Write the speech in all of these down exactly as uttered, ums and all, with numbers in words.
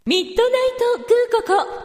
ミッドナイトグーココ。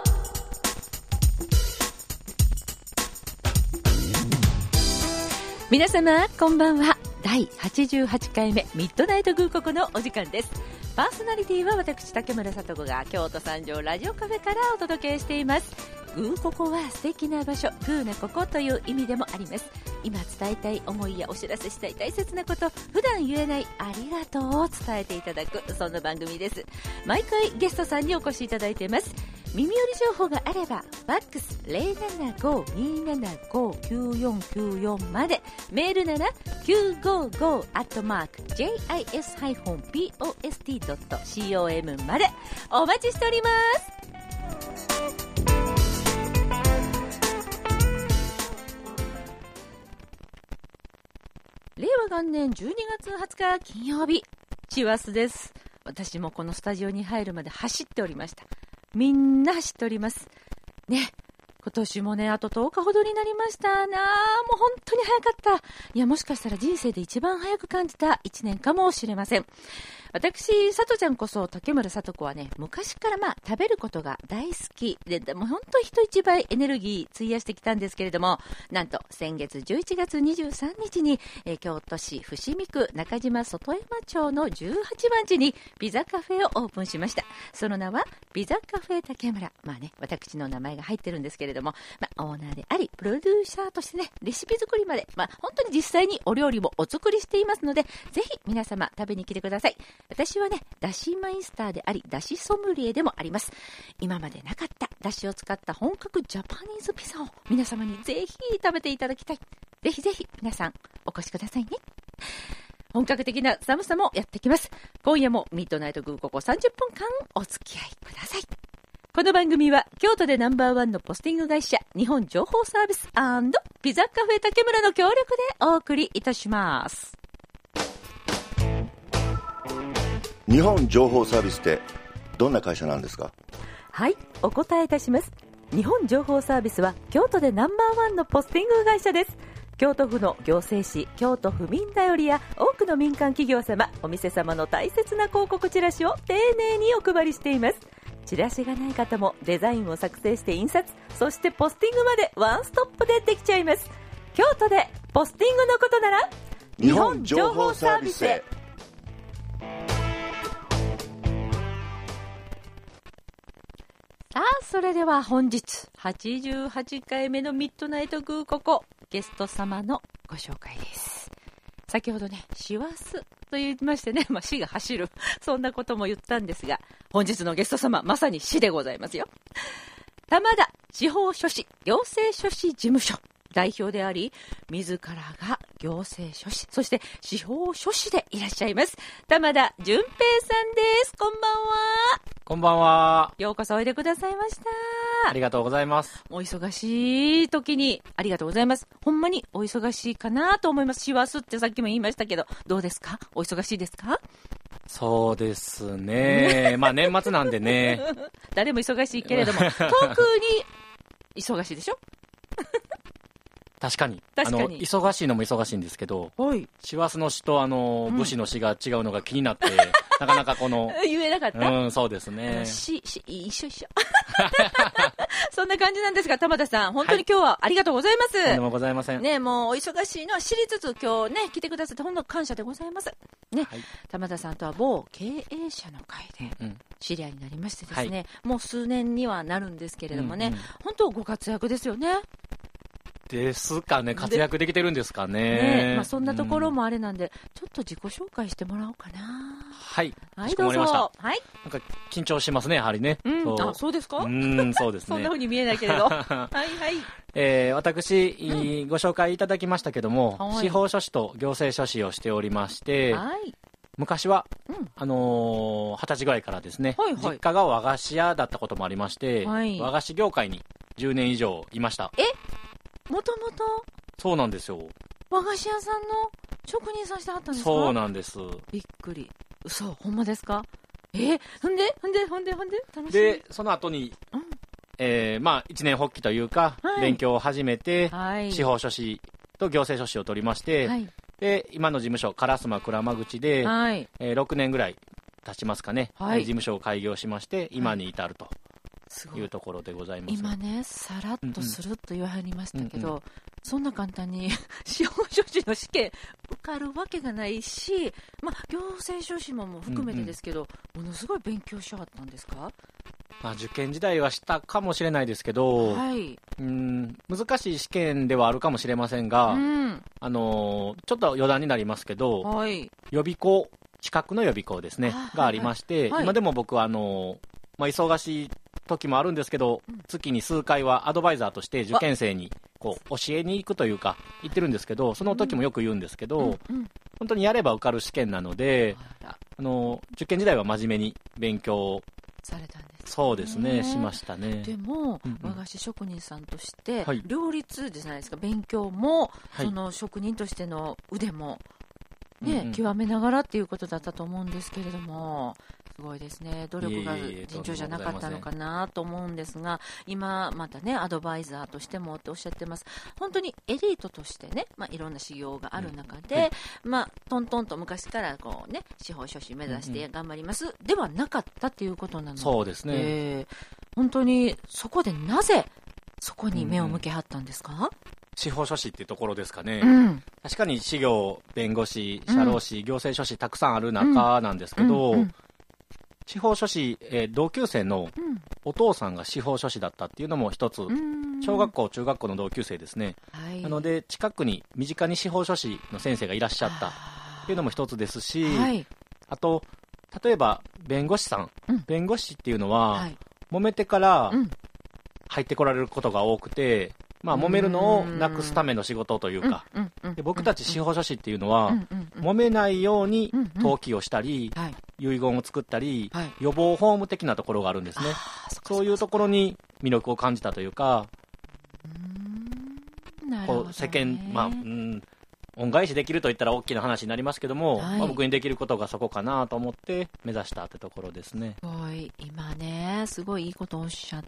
皆様こんばんは。だいはちじゅうはちかいめミッドナイトグーココのお時間です。パーソナリティは私竹村さと子が京都三条ラジオカフェからお届けしています。グーココは素敵な場所、グーなここという意味でもあります。今伝えたい思いやお知らせしたい大切なこと、普段言えないありがとうを伝えていただく、そんな番組です。毎回ゲストさんにお越しいただいています。耳寄り情報があればファックス ゼロななご にーななご きゅうよんきゅうよん まで、メールなら きゅうごご アットマーク ジェイアイエス ポスト ドット コム までお待ちしております。令和元年じゅうにがつはつか金曜日、師走です。私もこのスタジオに入るまで走っておりました。みんな走っておりますね。今年もね、あととおかほどになりましたな。もう本当に早かった。いや、もしかしたら人生で一番早く感じたいちねんかもしれません。私、さとちゃんこそ竹村さと子はね、昔からまあ食べることが大好きで、でも本当に人一倍エネルギー費やしてきたんですけれども、なんと先月じゅういちがつにじゅうさんにちに、えー、京都市伏見区中島外山町のじゅうはちばん地にピザカフェをオープンしました。その名はピザカフェ竹村。まあね、私の名前が入ってるんですけれども、まあ、オーナーでありプロデューサーとしてね、レシピ作りまで、まあ、本当に実際にお料理もお作りしていますので、ぜひ皆様食べに来てください。私はね、だしマイスターであり、だしソムリエでもあります。今までなかっただしを使った本格ジャパニーズピザを皆様にぜひ食べていただきたい。ぜひぜひ皆さんお越しくださいね。本格的な寒さもやってきます。今夜もミッドナイトグーココさんじゅっぷんかんお付き合いください。この番組は京都でナンバーワンのポスティング会社日本情報サービス&ピザカフェ竹村の協力でお送りいたします。 日本情報サービスってどんな会社なんですか？ はい、お答えいたします。日本情報サービスは京都でナンバーワンのポスティング会社です。京都府の行政紙京都府民だよりや多くの民間企業様、お店様の大切な広告チラシを丁寧にお配りしています。チラシがない方もデザインを作成して印刷、そしてポスティングまでワンストップでできちゃいます。京都でポスティングのことなら日本情報サービスへ。 さあ、それでは本日はちじゅうはちかいめのミッドナイトグーココ、ゲスト様のご紹介です。先ほどね、師走と言いましてね、まあ、師が走るそんなことも言ったんですが、本日のゲスト様まさに師でございますよ。玉田地方書士行政書士事務所代表であり、自らが行政書士、そして司法書士でいらっしゃいます玉田純平さんです。こんばんは。 こんばんは。 ようこそおいでくださいました。 ありがとうございます。 お忙しい時にありがとうございます。ほんまにお忙しいかなと思います。師走ってさっきも言いましたけど、どうですか？お忙しいですか？ そうですね。まあ年末なんでね。 誰も忙しいけれども、特に忙しいでしょ？ 確かに。 確かに。 あの、忙しいのも忙しいんですけど、 はい。 師走の師とあの、武士の師が違うのが気になって、なかなかこの。 言えなかった？ うん、そうですね。 し、し、一緒一緒。そんな感じなんですが、玉田さん、本当に今日はありがとうございます。はい、 とんでもございません。 ね、もうお忙しいのは知りつつ、今日ね、来てくださって本当に感謝でございます。ね、はい、玉田さんとは某経営者の会で知り合いになりましてですね、はい、もう数年にはなるんですけれどもね、うんうん、本当ご活躍ですよね。 ですかね、活躍できてるんですかね。 ね、まあ、そんなところもあれなんで、うん、ちょっと自己紹介してもらおうかな。 はい。 はい、どうぞ。はい。 なんか緊張しますね、やはりね。 うん、そうあ、そうですか？ うん、そうですね。 そんな風に見えないけれど。はいはい。 えー、私、うん、ご紹介いただきましたけども、はい、司法書士と行政書士をしておりまして、はい、昔は、うん、あのー、はたちぐらいからですね、はいはい、実家が和菓子屋だったこともありまして、はい、和菓子業界にじゅうねん以上いました。 え？もともとそうなんですよ。 和菓子屋さんの職人さんしてはったんですか？ そうなんです。 びっくり。嘘、ほんまですか？えー、ほんでほんでほんでほんで楽しみ。 でその後に、うん、えー、まあ一年発起というか、はい、勉強を始めて、はい、司法書士と行政書士を取りまして、はい、で今の事務所烏丸倉間口で、はい、えー、ろくねんぐらい経ちますかね、はい、事務所を開業しまして今に至るというところでございます。 今ねさらっとするっと言わはりましたけど、うんうん、そんな簡単に司法書士の試験受かるわけがないし、まあ、行政書士も含めてですけど、うんうん、ものすごい勉強しはったんですか？ まあ、受験時代はしたかもしれないですけど、はい、うん難しい試験ではあるかもしれませんが、うん、あのー、ちょっと余談になりますけど、はい、予備校資格の予備校ですねがありまして、はいはい、今でも僕はあのーまあ、忙しい時もあるんですけど、うん、月に数回はアドバイザーとして受験生にこう教えに行くというか行ってるんですけど、その時もよく言うんですけど、うんうんうん、本当にやれば受かる試験なので、あの受験時代は真面目に勉強されたんですね。 そうですね、しましたね。 でも、うんうん、和菓子職人さんとして、はい、両立じゃないですか、勉強も、はい、その職人としての腕も、ねうんうん、極めながらっていうことだったと思うんですけれども、すごいですね。努力が尋常じゃなかったのかなと思うんですが、今またねアドバイザーとしてもっておっしゃってます。本当にエリートとしてね、まあ、いろんな修行がある中で、うんはいまあ、トントンと昔からこうね司法書士目指して頑張ります、うんうん、ではなかったっていうことなので、 そうですね、えー、本当にそこでなぜそこに目を向けはったんですか？うんうん司法書士っていうところですかね、 うん、 確かに司業、弁護士、社労士、うん、行政書士たくさんある中なんですけど、うんうんうん、司法書士、えー、同級生のお父さんが司法書士だったっていうのも一つ、うん、小学校中学校の同級生ですね、はい、なので近くに身近に司法書士の先生がいらっしゃったっていうのも一つですし、はい、あと例えば弁護士さん、うん、弁護士っていうのは、はい、揉めてから入ってこられることが多くて、まあ、揉めるのをなくすための仕事というか、で僕たち司法書士っていうのは、揉めないように登記をしたり、遺言を作ったり、予防法務的なところがあるんですね。そういうところに魅力を感じたというか、こう世間、まあ、うん恩返しできるといったら大きな話になりますけども、はいまあ、僕にできることがそこかなと思って目指したってところですね。 すごい今ねすごいいいことをおっしゃって、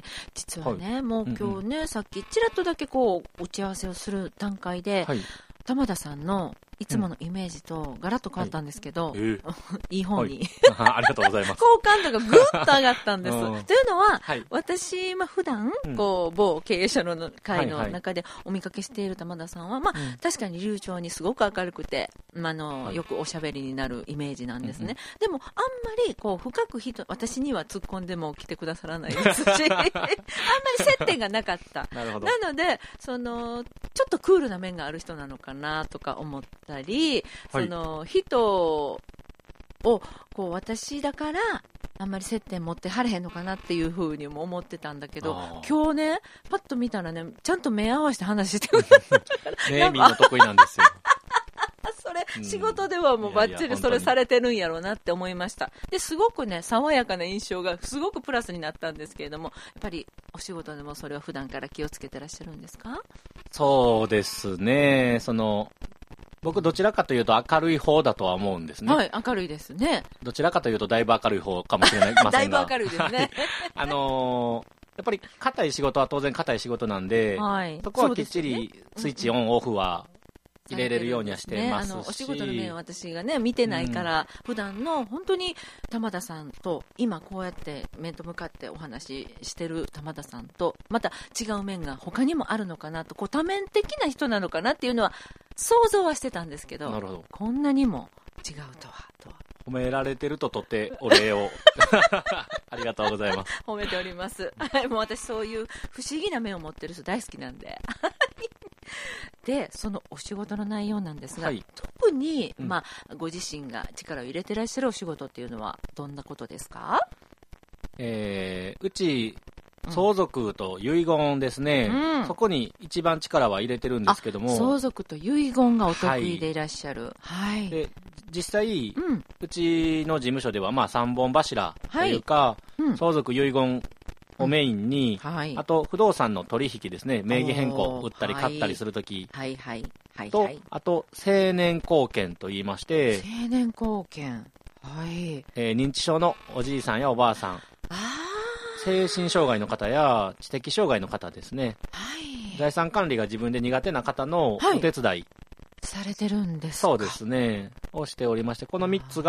実はね、はい、もう今日ね、うんうん、さっきちらっとだけこう打ち合わせをする段階で、はい、玉田さんのいつものイメージとガラッと変わったんですけど、はいえー、いい方に、 はい、ありがとうございます好感度がぐっと上がったんです、うん、というのは、はい、私、まあ、普段こう某経営者の会の中でお見かけしている玉田さんは、まあうん、確かに流暢にすごく明るくて、まあのはい、よくおしゃべりになるイメージなんですね、うんうん、でもあんまりこう深く人私には突っ込んでも来てくださらないですしあんまり接点がなかったなるほど。 なのでそのちょっとクールな面がある人なのかなとか思ったり、はい、その人をこう私だからあんまり接点持ってはれへんのかなっていう風にも思ってたんだけど、今日ねパッと見たらねちゃんと目合わせて話してくれたねみんな得意なんですよそれ、うん、仕事ではもうバッチリそれされてるんやろうなって思いました。ですごくね爽やかな印象がすごくプラスになったんですけれども、やっぱりお仕事でもそれは普段から気をつけてらっしゃるんですか？ そうですね、その僕どちらかというと明るい方だとは思うんですね。 はい、明るいですね。 どちらかというとだいぶ明るい方かもしれないませんがだいぶ明るいですねあのー、やっぱり硬い仕事は当然硬い仕事なんで、はい、そこはきっちりスイッチオンオフは入れれるようにはしてますし、ね、あのお仕事の面は私がね見てないから、うん、普段の本当に玉田さんと今こうやって面と向かってお話ししてる玉田さんとまた違う面が他にもあるのかなと、こう多面的な人なのかなっていうのは想像はしてたんですけど、 なるほど、 こんなにも違うとはとは褒められてるととってお礼をありがとうございます。 褒めております、はい、もう私そういう不思議な面を持ってる人大好きなんででそのお仕事の内容なんですが、はい、特に、うんまあ、ご自身が力を入れてらっしゃるお仕事っていうのはどんなことですか？ えー、うち相続と遺言ですね、うん、そこに一番力は入れてるんですけども、 相続と遺言がお得意でいらっしゃる、はいはい、 で実際、うん、うちの事務所ではまあさんぼん柱というか、はいうん、相続遺言をメインに、うんはい、あと不動産の取引ですね、名義変更売ったり買ったりするとき、はいはいはいはい、とあと成年後見といいまして、 成年後見、はいえー、認知症のおじいさんやおばあさん、あ精神障害の方や知的障害の方ですね、はい、財産管理が自分で苦手な方のお手伝い、はい、 されてるんですか？ そうですねをしておりまして、このみっつが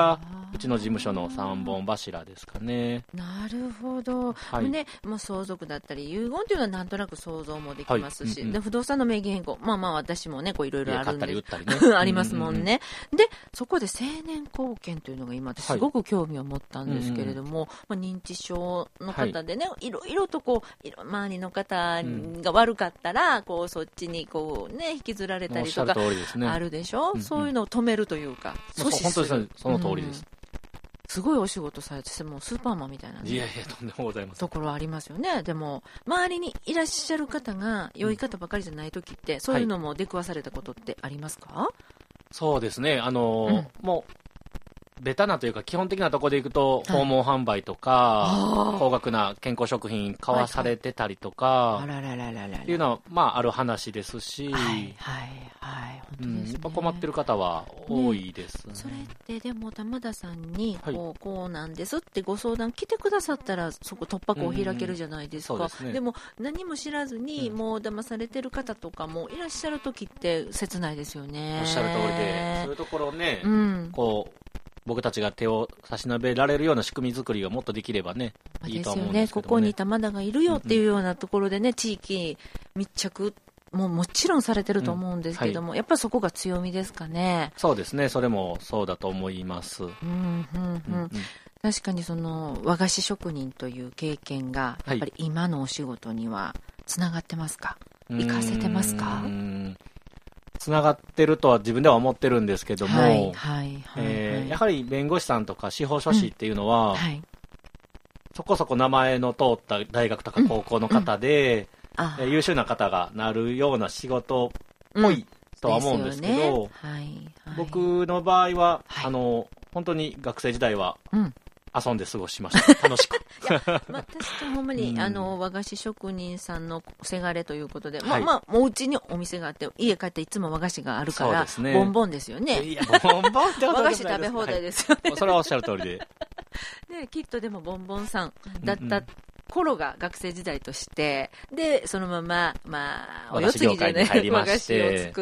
うちの事務所のさんぼん柱ですかね。 なるほど、はい、ね、もう相続だったり遺言というのはなんとなく想像もできますし、はい、うんうん、で不動産の名義変更、まあまあ私もねこういろいろあるんで、 買ったり売ったりねありますもんね、うんうんうん、でそこで成年後見というのが今すごく興味を持ったんですけれども、はい、まあ、認知症の方でね、はい、いろいろとこういろ周りの方が悪かったら、うん、こうそっちにこう、ね、引きずられたりとかあるでしょ、うんうん、そういうのを止めるというか、阻止する、 本当にその通りです、うん、 すごいお仕事されてもうスーパーマンみたいな、ね、 いやいやとんでもございませんところありますよね。でも周りにいらっしゃる方が良い方ばかりじゃない時って、うん、そういうのも出くわされたことってありますか？はい、 そうですね、あのーうん、もうベタなというか基本的なところでいくと、訪問販売とか、はい、高額な健康食品買わされてたりとかっていうのは、まあ、ある話ですし、はいはいはい、本当ですね、うん、やっぱ困ってる方は多いですね。 ね、それってでも玉田さんにこう、はい、こうなんですってご相談来てくださったらそこ突破口を開けるじゃないですか、うんうん、そうですね、でも何も知らずに、うん、もう騙されてる方とかもいらっしゃる時って切ないですよね。 おっしゃる通りで、そういうところをね、うん、こう僕たちが手を差し伸べられるような仕組み作りがもっとできればね、いいと思うんですけどね。 ここに玉田がいるよっていうようなところでね、うんうん、地域密着ももちろんされてると思うんですけども、うんはい、やっぱりそこが強みですかね。 そうですね、それもそうだと思います、うんうんうんうん、確かにその和菓子職人という経験がやっぱり今のお仕事にはつながってますか？活かせてますか？ つながってるとは自分では思ってるんですけども、はいはいはいえー、やはり弁護士さんとか司法書士っていうのは、うんはい、そこそこ名前の通った大学とか高校の方で、うんうん、優秀な方がなるような仕事っぽいとは思うんですけど、うんねはいはい、僕の場合は、はい、あの本当に学生時代は、うん遊んで過ごしました楽しくいや、 まあ、確かにほんまに、うん、あの和菓子職人さんのせがれということで、はい、まあまあお家にお店があって家帰っていつも和菓子があるから、ね、ボンボンですよね。 いやボンボンって和菓子食べ放題ですよね、 はい、それはおっしゃる通りでね、きっとでもボンボンさんだった頃が学生時代としてでそのまま、まあ、お世継ぎじゃない和菓子を作って、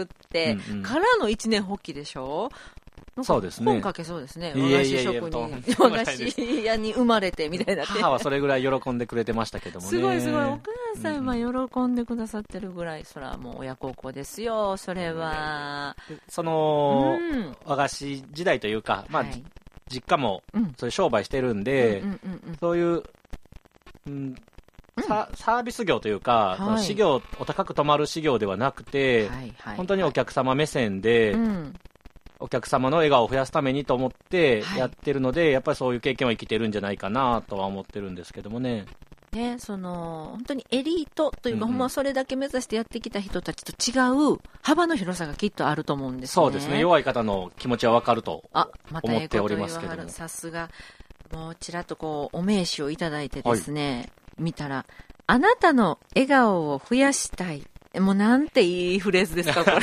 うんうん、からの一年発起でしょ。 そうですね。 本書けそうですね。和菓子職人、和菓子屋に生まれてみたいな。 母はそれぐらい喜んでくれてましたけどもね。 すごいすごい。お母さんは喜んでくださってるぐらい、それはもう親孝行ですよ。それは。 その、うん、和菓子時代というか、まあ、はい、実家もそういう商売してるんで、うんうんうんうん、そういう、うんサ, サービス業というか、はい、事業お高く泊まる事業ではなくて、はいはい、本当にお客様目線で、うんお客様の笑顔を増やすためにと思ってやってるので、はい、やっぱりそういう経験は生きてるんじゃないかなとは思ってるんですけどもね。 ね、その本当にエリートというか、うんうん、ほんまそれだけ目指してやってきた人たちと違う幅の広さがきっとあると思うんですね。 そうですね。弱い方の気持ちは分かると思っておりますけども。 さすが。もうちらっとこうお名刺をいただいてですね、はい、見たらあなたの笑顔を増やしたい。もうなんていいフレーズですかこれ。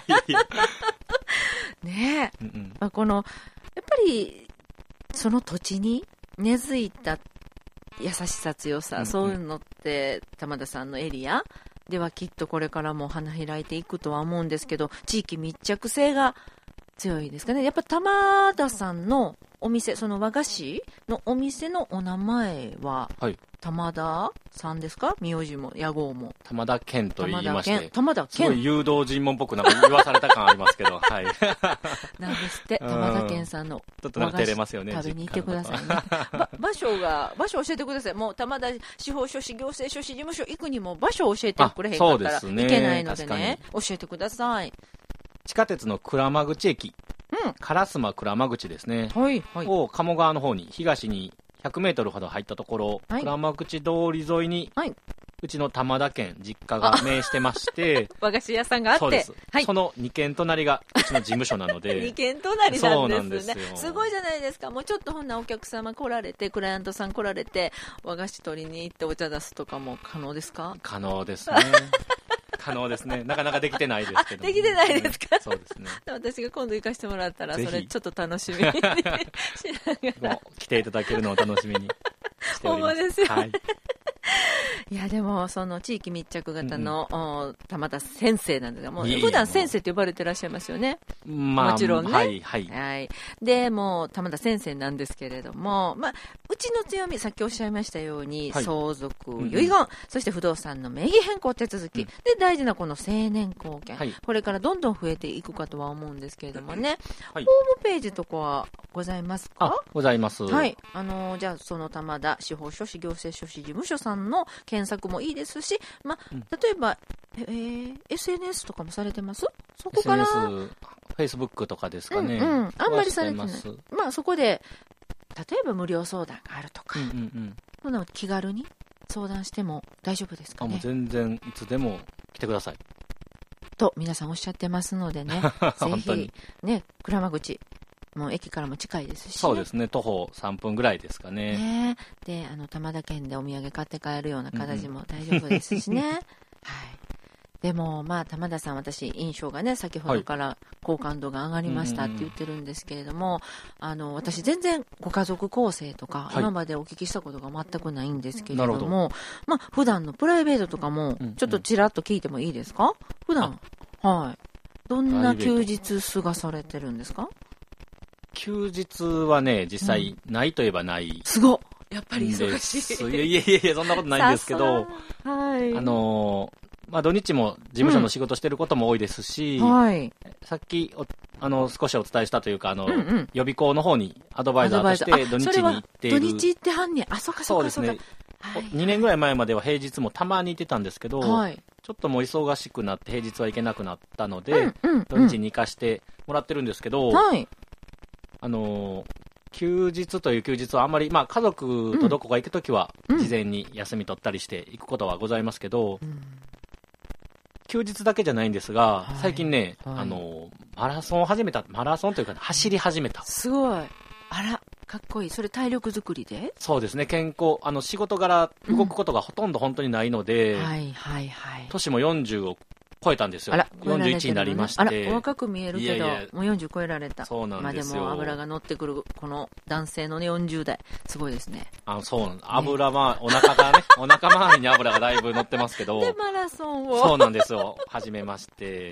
ねえ、うんうん、このやっぱりその土地に根付いた優しさ強さ、うんうん、そういうのって玉田さんのエリアではきっとこれからも花開いていくとは思うんですけど、地域密着性が強いですかね。やっぱ玉田さんのお店、その和菓子のお店のお名前は、はい、玉田さんですか？名字も屋号も玉田健と言いまして、 玉田健、 すごい誘導尋問っぽくなんか言わされた感ありますけど、はい。 なんですって玉田健さんのちょっとなんか照れますよね。 食べに行ってくださいね。ば場所が場所教えてください。もう玉田司法書士行政書士事務所行くにも場所を教えてくれへんかったらいけないのでね、教えてください。 地下鉄の鞍馬口駅、うん、烏丸鞍馬口ですね、はいはい、を鴨川の方に東にひゃくメートルほど入ったところ、はい、鞍馬口通り沿いに、はい、うちの玉田県実家が名してまして和菓子屋さんがあって、そうです、 はい、そのに軒隣がうちの事務所なのでに軒隣なんですね。そうなんですよ。すごいじゃないですか。もうちょっとほんなお客様来られてクライアントさん来られて和菓子取りに行ってお茶出すとかも可能ですか？ 可能ですね。可能ですね。なかなかできてないですけど、 ね、できてないですか？ そうですね。 私が今度行かせてもらったらそれちょっと楽しみにしながら来ていただけるのを楽しみにしております。 ほんまですよ、はい、 いやでもその地域密着型の、うん、玉田先生なんですが、もう普段先生って呼ばれてらっしゃいますよね。 まあ、 もちろんね。 はいはい。 はい。でもう玉田先生なんですけれども、まあうちの強み、さっきおっしゃいましたように、はい、相続遺言、うん、そして不動産の名義変更手続き、うん、で大事なこの成年後見、はい、これからどんどん増えていくかとは思うんですけれどもね、はい、ホームページとかはございますか？ あ、ございます。 はい。あのじゃあその玉田司法書士行政書士事務所さんの検索もいいですし、まあ、うん、例えば、えー、エスエヌエス とかもされてます？そこからエスエヌエス、フェイスブックとかですかね。 うんうん、あんまりされてない。まあそこで例えば無料相談があるとか、うんうんうん、そんなの気軽に相談しても大丈夫ですかね？ あ、もう全然いつでも来てくださいと皆さんおっしゃってますのでねぜひね、鞍馬口もう駅からも近いですし、ね、 そうですね、徒歩さんぷんぐらいですかね。 ねで、あの玉田県でお土産買って帰るような形も大丈夫ですしね、うんうんはい。でもまあ玉田さん、私印象がね、先ほどから好感度が上がりましたって言ってるんですけれども、はい、あの私全然ご家族構成とか、はい、今までお聞きしたことが全くないんですけれども、まあ普段のプライベートとかもちょっとちらっと聞いてもいいですか？うんうん、普段はいどんな休日過ごされてるんですか？ 休日はね、実際ないといえばない、うん、 すごっ、やっぱり忙しい。 いやいやいや、そんなことないんですけど、はい、あのー、まあ土日も事務所の仕事してることも多いですし、うんはい、さっきおあの少しお伝えしたというか、あの、うんうん、予備校の方にアドバイザーとして土日に行っている。 土日行ってはんねん。あ、そうかそうかそうか。そうですね。 はい、にねんぐらい前までは平日もたまに行ってたんですけど、はい、ちょっともう忙しくなって平日は行けなくなったので、うんうんうん、土日に行かしてもらってるんですけど、はいあのー、休日という休日はあんまり、まあ、家族とどこか行くときは事前に休み取ったりして行くことはございますけど、うん、休日だけじゃないんですが、はい、最近ね、はい、あのー、マラソンを始めた、マラソンというか、ね、走り始めた。 すごい。あら、かっこいい。それ体力作りで？ そうですね、健康、あの仕事柄動くことがほとんど本当にないので、うん、はいはいはい。年もよんじゅうを超えたんですよ。あら、よんじゅういちになりまして。 あら、お若く見えるけど、いやいやもうよんじゅう超えられた。 そうなんですよ。 まあでも油が乗ってくるこの男性の、ね、よんじゅう代、すごいですね。 あ、そうなんです。油は、ね、お腹がね、お腹周りに油がだいぶ乗ってますけど。 でマラソンを。 そうなんですよ。始めまして、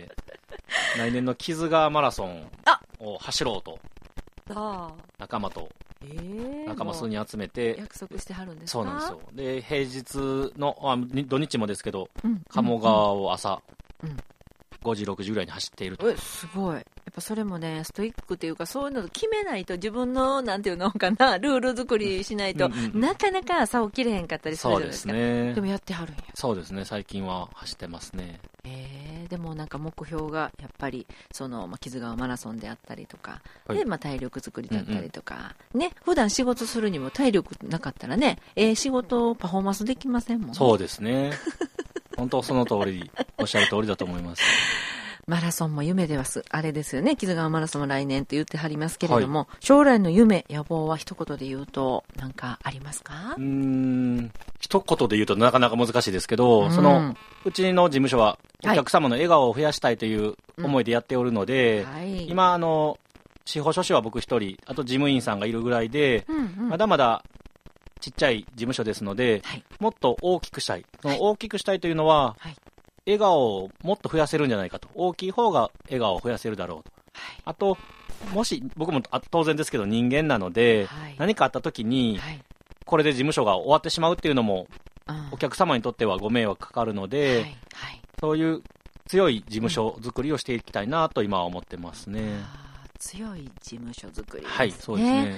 来年の木津川マラソンを走ろうと。あ仲間と。えー、仲間数人集めて約束してはるんですか？ そうなんですよ。で平日のあ土日もですけど、うん、鴨川を朝、うん、ごじろくじぐらいに走っていると。 えすごい。やっぱそれもねストイックっていうか、そういうの決めないと、自分のなんていうのかな、ルール作りしないと、うんうん、なかなか朝起きれへんかったりするじゃないですか。そうですね。でもやってはるんや。 そうですね、最近は走ってますね。 えー、でもなんか目標がやっぱりその、まあ、木津川マラソンであったりとか、はい、でまあ、体力作りだったりとか、うんうん、ね、普段仕事するにも体力なかったらね、えー、仕事パフォーマンスできませんもんね。 そうですね本当その通り、おっしゃる通りだと思いますマラソンも夢ではす、あれですよね、木津川マラソンも来年と言ってはりますけれども、はい、将来の夢、野望は一言で言うと何かありますか？ うーん、一言で言うとなかなか難しいですけど、うん、そのうちの事務所はお客様の笑顔を増やしたいという思いでやっておるので、うんはい、今あの司法書士は僕一人、あと事務員さんがいるぐらいで、うんうん、まだまだちっちゃい事務所ですので、はい、もっと大きくしたい。その大きくしたいというのは、はい、笑顔をもっと増やせるんじゃないかと。大きい方が笑顔を増やせるだろうと。はい、あと、もし、僕も当然ですけど人間なので、はい、何かあった時に、はい、これで事務所が終わってしまうっていうのも、お客様にとってはご迷惑かかるので、はいはい、そういう強い事務所作りをしていきたいなと今は思ってますね。うん、 あ強い事務所作りですね。 はい、そうですね。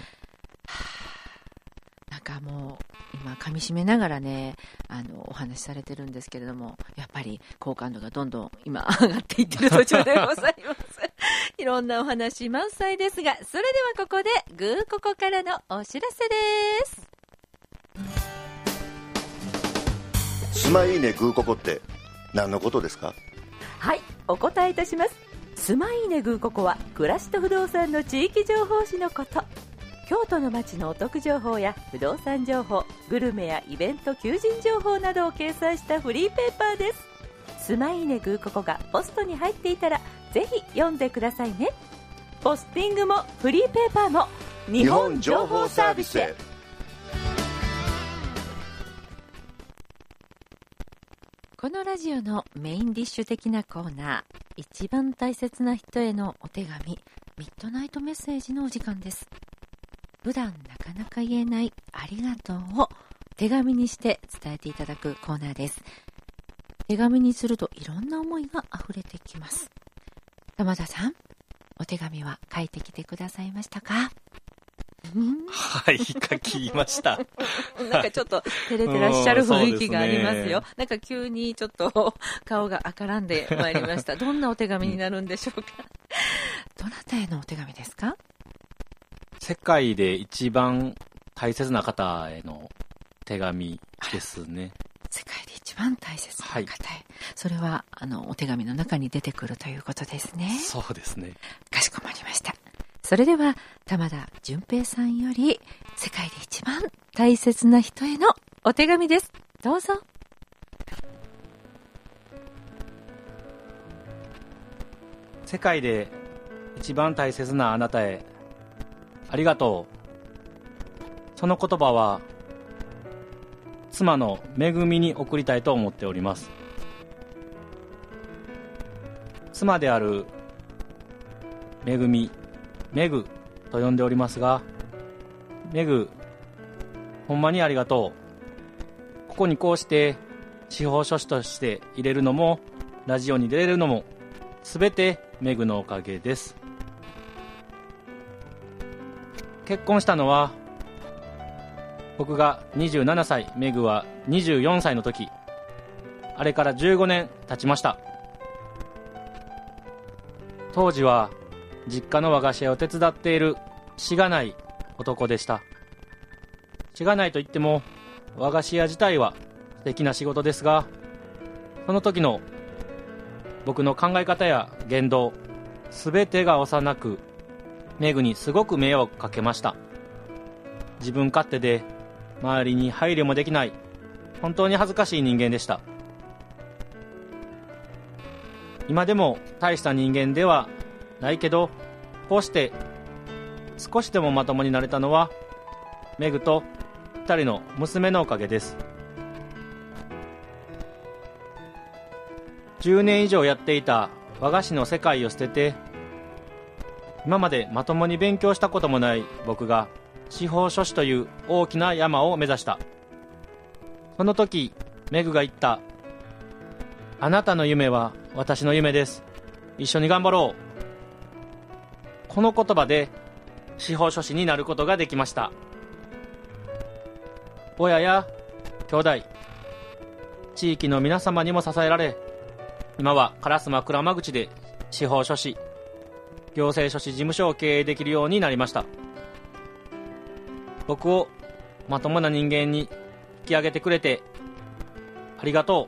なんかもう今噛み締めながらね、あのお話しされてるんですけれども、やっぱり好感度がどんどん今上がっていってる途中でございますいろんなお話満載ですが、それではここでグーココからのお知らせです。 スマイーネグーココって何のことですか？ はい、お答えいたします。スマイーネグーココは暮らしと不動産の地域情報誌のこと。京都の街のお得情報や不動産情報、グルメやイベント求人情報などを掲載したフリーペーパーです。スマイーネグーココがポストに入っていたらぜひ読んでくださいね。ポスティングもフリーペーパーも日本情報サービスへ。 このラジオのメインディッシュ的なコーナー、一番大切な人へのお手紙、ミッドナイトメッセージのお時間です。普段なかなか言えないありがとうを手紙にして伝えていただくコーナーです。手紙にするといろんな思いが溢れてきます。玉田さん、お手紙は書いてきてくださいましたか？ はい、書きました。 なんかちょっと照れてらっしゃる雰囲気がありますよ。すね、なんか急にちょっと顔が赤らんでまいりました。どんなお手紙になるんでしょうか。どなたへのお手紙ですか？ 世界で一番大切な方への手紙ですね。 世界で一番大切な方へ、はい、それはあのお手紙の中に出てくるということですね。 そうですね。 かしこまりました。それでは玉田純平さんより世界で一番大切な人へのお手紙です。どうぞ。 世界で一番大切なあなたへ、ありがとう。その言葉は妻のめぐみに送りたいと思っております。妻であるめぐみ、めぐと呼んでおりますが、めぐ、ほんまにありがとう。ここにこうして司法書士として入れるのも、ラジオに出れるのも、すべてめぐのおかげです。結婚したのは僕がにじゅうななさい、めぐはにじゅうよんさいの時。あれからじゅうごねん経ちました。当時は実家の和菓子屋を手伝っているしがない男でした。しがないといっても和菓子屋自体は素敵な仕事ですが、その時の僕の考え方や言動、すべてが幼くめぐにすごく迷惑をかけました。自分勝手で周りに配慮もできない、本当に恥ずかしい人間でした。今でも大した人間ではないけど、こうして少しでもまともになれたのはめぐと二人の娘のおかげです。じゅうねん以上やっていた和菓子の世界を捨てて、今までまともに勉強したこともない僕が司法書士という大きな山を目指した。その時めぐが言った。あなたの夢は私の夢です。一緒に頑張ろう。この言葉で司法書士になることができました。親や兄弟、地域の皆様にも支えられ、今は烏丸鞍馬口で司法書士、行政書士事務所を経営できるようになりました。僕をまともな人間に引き上げてくれてありがとう。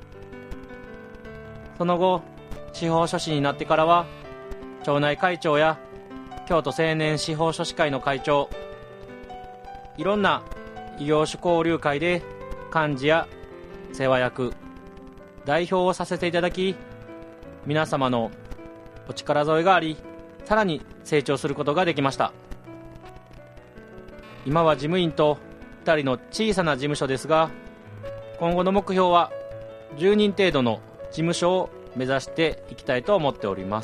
その後、司法書士になってからは町内会長や京都青年司法書士会の会長、いろんな異業種交流会で幹事や世話役、代表をさせていただき、皆様のお力添えがあり、さらに成長することができました。今は事務員とふたりの小さな事務所ですが、今後の目標はじゅうにん程度の事務所を目指していきたいと思っております。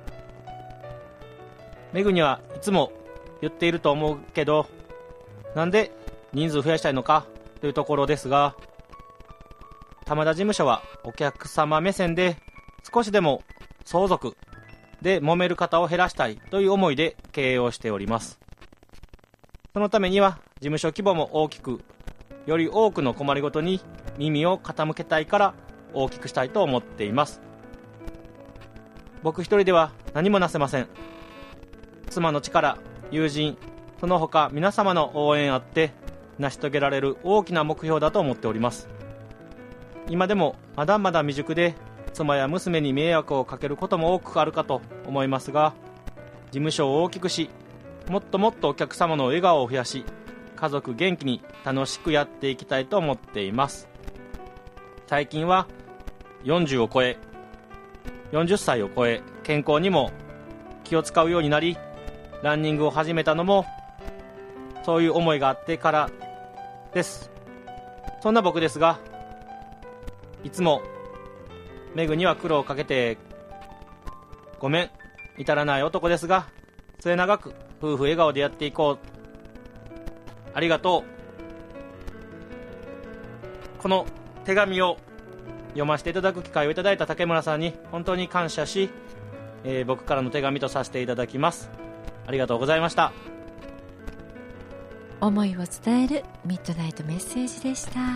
めぐにはいつも言っていると思うけど、なんで人数増やしたいのかというところですが、玉田事務所はお客様目線で少しでも相続で揉める方を減らしたいという思いで経営をしております。そのためには事務所規模も大きく、より多くの困りごとに耳を傾けたいから大きくしたいと思っています。僕一人では何もなせません。妻の力、友人、その他皆様の応援あって成し遂げられる大きな目標だと思っております。今でもまだまだ未熟で、妻や娘に迷惑をかけることも多くあるかと思いますが、事務所を大きくし、もっともっとお客様の笑顔を増やし、家族元気に楽しくやっていきたいと思っています。最近はよんじゅうを超え、よんじゅっさいを超え、健康にも気を使うようになり、ランニングを始めたのもそういう思いがあってからです。そんな僕ですが、 いつもメグには苦労をかけてごめん、至らない男ですが、末永く夫婦笑顔でやっていこう。ありがとう。この手紙を読ませていただく機会をいただいた竹村さんに本当に感謝し、えー、僕からの手紙とさせていただきます。ありがとうございました。 思いを伝えるミッドナイトメッセージでした。あ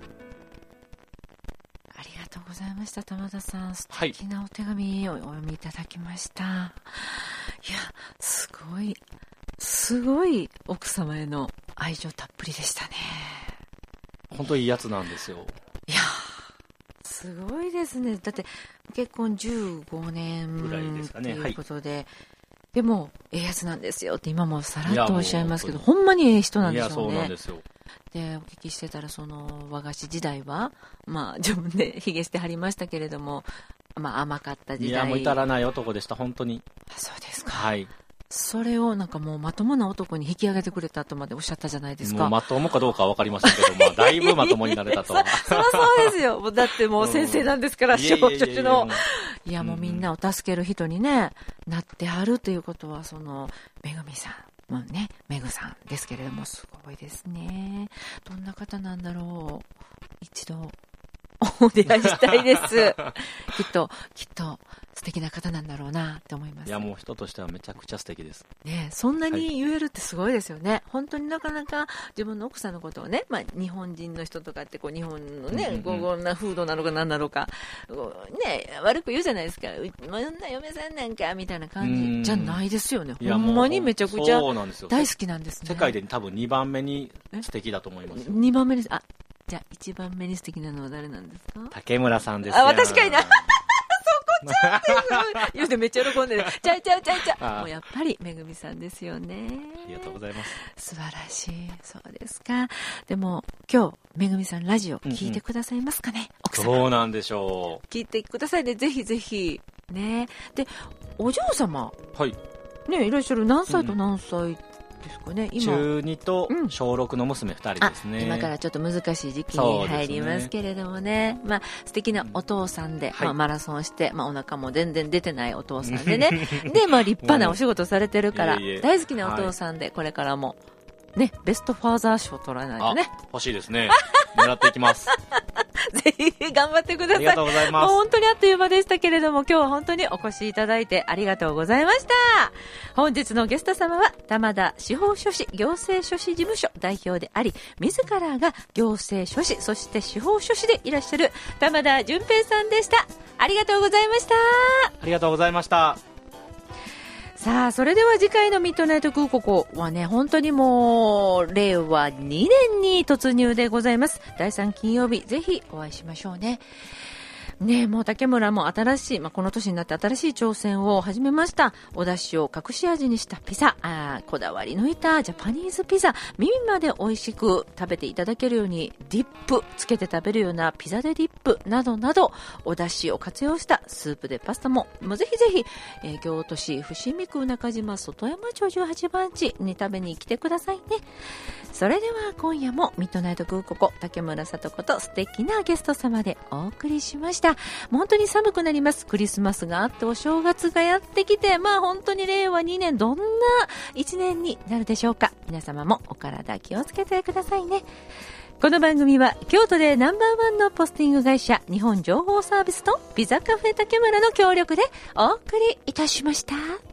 りがとうございました。玉田さん、素敵なお手紙をお読みいただきました、はい、いやすごいすごい奥様への愛情たっぷりでしたね。 本当にいいやつなんですよ。 いやすごいですね。だって結婚じゅうごねんぐらいですかね。 ということで、はい、でもええやつなんですよって今もさらっとおっしゃいますけど、ほんまにええ人なんでしょうね。いやそうなんですよ。でお聞きしてたら、その和菓子時代はまあ自分で卑下してはりましたけれども、まあ甘かった時代。 いやもう至らない男でした本当に。 あ、そうですか。 はい。 それをなんかもうまともな男に引き上げてくれたとまでおっしゃったじゃないですか。 もうまともかどうかは分かりませんけど、まあ、だいぶまともになれたとはそりゃそうですよ。だってもう先生なんですから、司法書士の。いやもうみんなを助ける人にね、なってはるということは、そのめぐみさんもね、めぐさんですけれども、すごいですね。どんな方なんだろう。一度お出会いしたいですきっときっと素敵な方なんだろうなって思います。 いやもう人としてはめちゃくちゃ素敵ですね。そんなに言えるってすごいですよね、はい、本当になかなか自分の奥さんのことをね、まあ、日本人の人とかってこう日本のね、うんうん、こんな風土なのか何なのかね、悪く言うじゃないですか。うまあ、な嫁さんなんかみたいな感じじゃないですよね。ほんまにめちゃくちゃ大好きなんですね。 世界で多分にばんめに素敵だと思いますよ。 にばんめです。あ、じゃあ一番目に素敵なのは誰なんですか？ 竹村さんですよ。 あ、私かいなそこちゃって言うてめっちゃ喜んでる。ちゃうちゃうちゃうちゃう。もうやっぱりめぐみさんですよね。 ありがとうございます。 素晴らしい。そうですか。でも今日めぐみさんラジオ聞いてくださいますかね、うんうん、奥様。 そうなんでしょう。 聞いてくださいね、ぜひぜひね。でお嬢様、 はいね、いらっしゃる。何歳と何歳ですかね、今中にと小ろくの娘ふたりですね、 うん、今からちょっと難しい時期に入りますけれども ね, ねまあ素敵なお父さんで、うんまあ、マラソンして、まあ、お腹も全然出てないお父さんでねで、まあ、立派なお仕事されてるからいえいえ大好きなお父さんで、はい、これからもねベストファーザー賞取らないとね。 欲しいですね。狙っていきますぜひ頑張ってください。ありがとうございます。 もう本当にあっという間でしたけれども、今日は本当にお越しいただいてありがとうございました。本日のゲスト様は玉田司法書士行政書士事務所代表であり、自らが行政書士そして司法書士でいらっしゃる玉田純平さんでした。ありがとうございました。 ありがとうございました。 さあ、それでは次回のミッドナイトクーココはね、本当にもう令和にねんに突入でございます。だいさん金曜日、ぜひお会いしましょうね。ねえ、もう竹村も新しい、まあ、この年になって新しい挑戦を始めました。お出汁を隠し味にしたピザ、あこだわり抜いたジャパニーズピザ、耳まで美味しく食べていただけるようにディップつけて食べるようなピザでディップなどなど、お出汁を活用したスープでパスタも、もうぜひぜひ、えー、京都市伏見区中島外山町じゅうはちばん地に食べに来てくださいね。それでは今夜もミッドナイトクーココ竹村さと子と素敵なゲスト様でお送りしました。本当に寒くなります。クリスマスがあってお正月がやってきて、まあ本当に令和にねんどんないちねんになるでしょうか。皆様もお体気をつけてくださいね。この番組は京都でナンバーワンのポスティング会社日本情報サービスとピザカフェ竹村の協力でお送りいたしました。